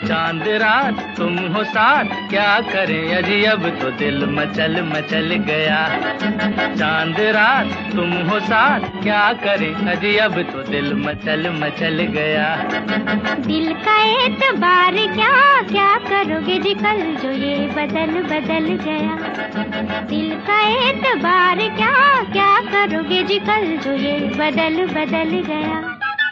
चांद रात तुम हो साथ, क्या करें अजी अब तो दिल मचल मचल गया। चांद रात तुम हो साथ, क्या करें अजी अब तो दिल मचल मचल गया। दिल का एतबार क्या, क्या करोगे जी कल जो ये बदल बदल गया। दिल का एतबार क्या, क्या करोगे जी कल जो ये बदल बदल गया।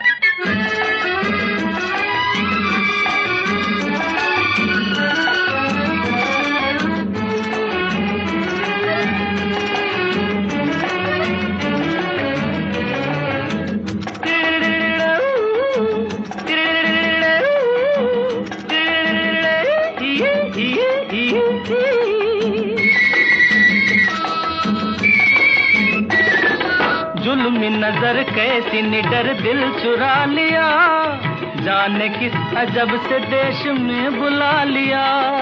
जुल्मी नजर कैसी निडर दिल चुरा लिया, जाने किस अजब से देश में बुला लिया।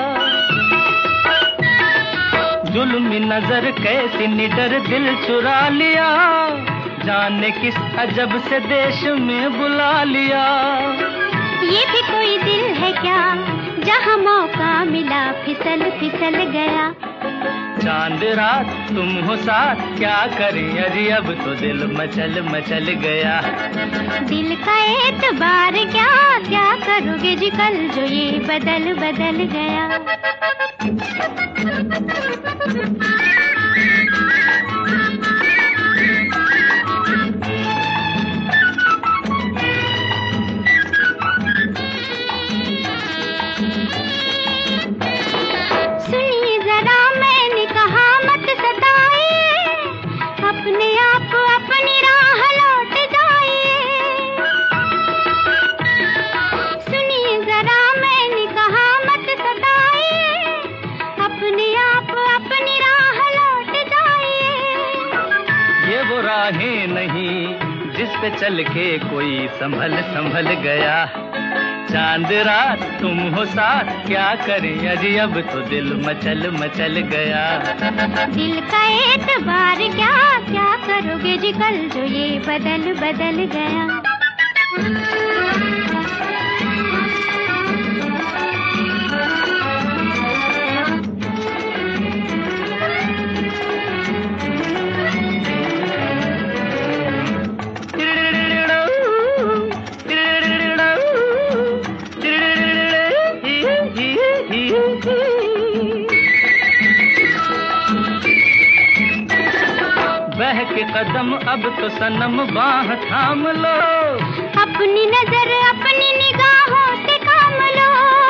जुल्मी नजर कैसी निडर दिल चुरा लिया, जाने किस अजब से देश में बुला लिया। ये भी कोई दिल है क्या, जहाँ मौका मिला फिसल फिसल गया। चांद रात तुम हो साथ, क्या करें अजी अब तो दिल मचल मचल गया। दिल का एतबार क्या, क्या करोगे जी कल जो ये बदल बदल गया। राहें नहीं जिस पे चल के कोई संभल संभल गया। चांद रात तुम हो साथ, क्या करें अजी अब तो दिल मचल मचल गया। दिल का एतबार क्या, क्या करोगे जी कल जो ये बदल बदल गया। बह के कदम अब तो सनम बाह थाम लो, अपनी नजर अपनी निगाहों से काम लो।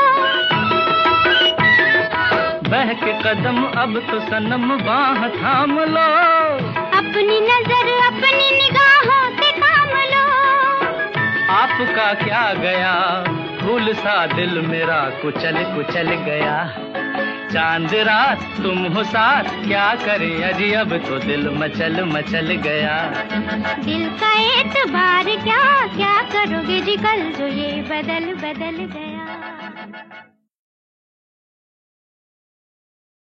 बह के कदम अब तो सनम बाह थाम लो, अपनी नजर अपनी निगाहों से काम लो। आपका क्या गया, फूल सा दिल मेरा कुचल कुचल गया। चांद रात तुम हो साथ, क्या करें अजी अब तो दिल मचल मचल गया। दिल का एतबार क्या, क्या करोगे जी कल जो ये बदल बदल गया।